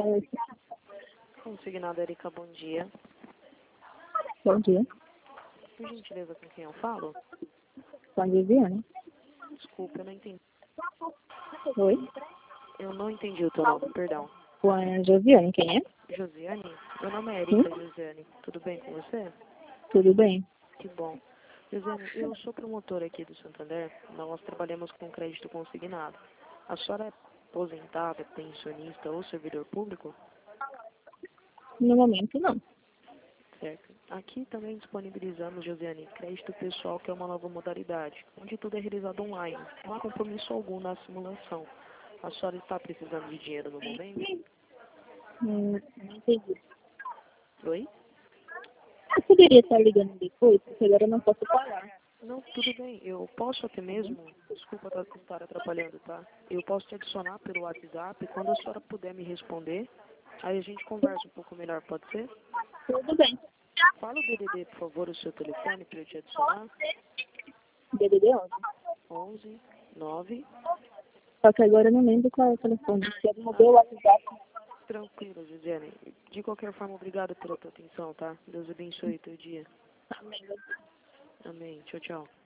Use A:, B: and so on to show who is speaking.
A: Consignado Erika, bom dia.
B: Bom dia.
A: Por gentileza, com quem eu falo?
B: Com a Viviane.
A: Desculpa, eu não entendi.
B: Oi?
A: Eu não entendi o teu nome, perdão.
B: Com a Josiane, quem é?
A: Josiane? Meu nome é
B: Sim?
A: Erika, Josiane. Tudo bem com você?
B: Tudo bem?
A: Que bom. Josiane, eu sou promotor aqui do Santander. Nós trabalhamos com crédito consignado. A senhora é aposentada, pensionista ou servidor público?
B: No momento, não.
A: Certo. Aqui também disponibilizamos, Josiane, crédito pessoal, que é uma nova modalidade, onde tudo é realizado online. Não há compromisso algum na simulação. A senhora está precisando de dinheiro no momento?
B: Não entendi.
A: Oi?
B: Eu poderia estar ligando depois, porque agora eu não posso falar.
A: Não, tudo bem. Eu posso até mesmo, desculpa estar atrapalhando, tá? Eu posso te adicionar pelo WhatsApp. Quando a senhora puder me responder, aí a gente conversa um pouco melhor, pode ser?
B: Tudo bem.
A: Fala o DDD, por favor, o seu telefone para eu te adicionar.
B: DDD 11.
A: 11 9.
B: Só que agora eu não lembro qual é o telefone. Se eu mudei o WhatsApp.
A: Tranquilo, Josiane. De qualquer forma, obrigado pela tua atenção, tá? Deus abençoe teu dia.
B: Amém.
A: Amém. Tchau, tchau.